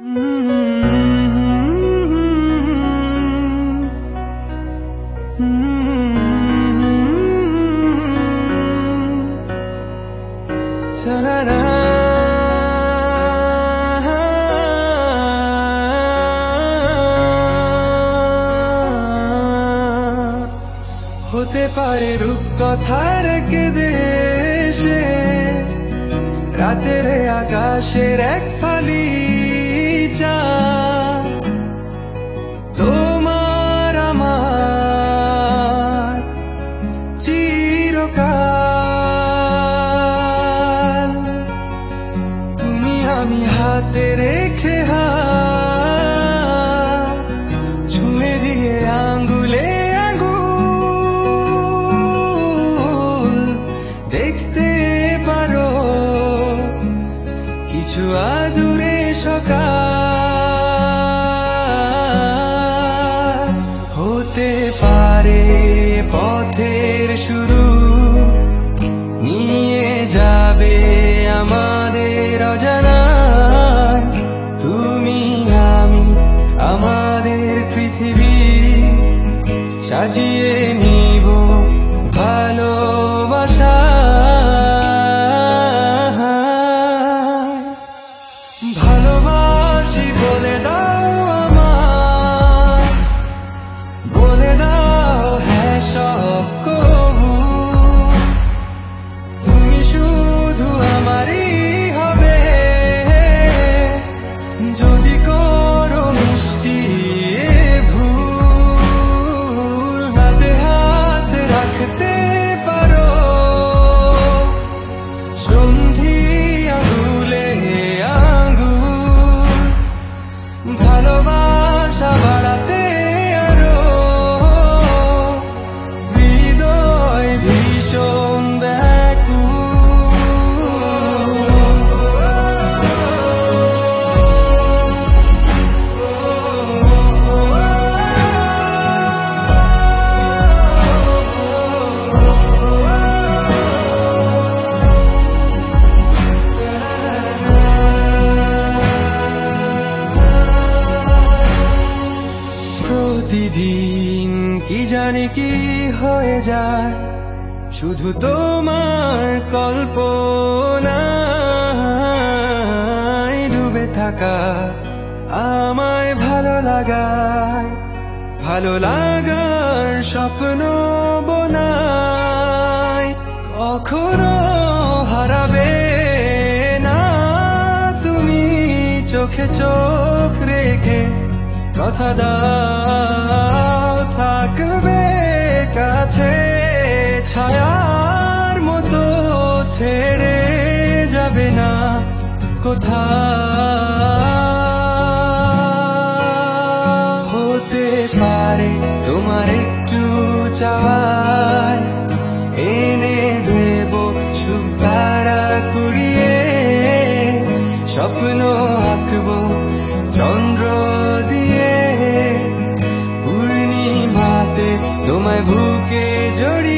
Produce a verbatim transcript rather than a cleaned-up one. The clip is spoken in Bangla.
হতে পারে রূপকথার এক দেশে রাতের আকাশের এক ফালি চাঁদ, তোমার আমার চিরকাল। তুমি আমি হাতে রেখে হাত ছুঁয়ে দিয়ে আঙ্গুলে দেখতে পারো কিছু আদুরে সকাল। হতে পারে পথের শুরু, নিয়ে যাবে আমাদের অজানায়। তুমি আমি আমাদের পৃথিবী সাজিয়ে নিব ভালোবাসা। ভালোবাসি বলে দাও আমার, বলে দাও হ্যাঁ সব কবু। তুমি শুধু আমারই হবে যদি করো মিষ্টি ভুল। হাতে হাত রাখতে পারো সন্ধি আঙুলে আঙুল। ভালোবাসা বাড়াতে আরো হৃদয় ভীষণ প্রতিদিন কি জানি কি হয়ে যায় শুধু তোমার কল্পনায় ডুবে থাকা আমায় ভালো লাগায়। ভালো লাগার স্বপ্ন বোনায় কখনো হারাবে না তুমি চোখে চোখ রেখে। কথা দাও থাকবে কাছে ছায়ার মতো, ছেড়ে যাবে না কোথাও। হতে পারে তোমার একটু চাওয়ায় এনে দেব সুখ তারা কুড়িয়ে। স্বপ্ন আঁকবো চন্দ্র দিয়ে পূর্ণিমাতে তোমায় বুকে জড়িয়ে।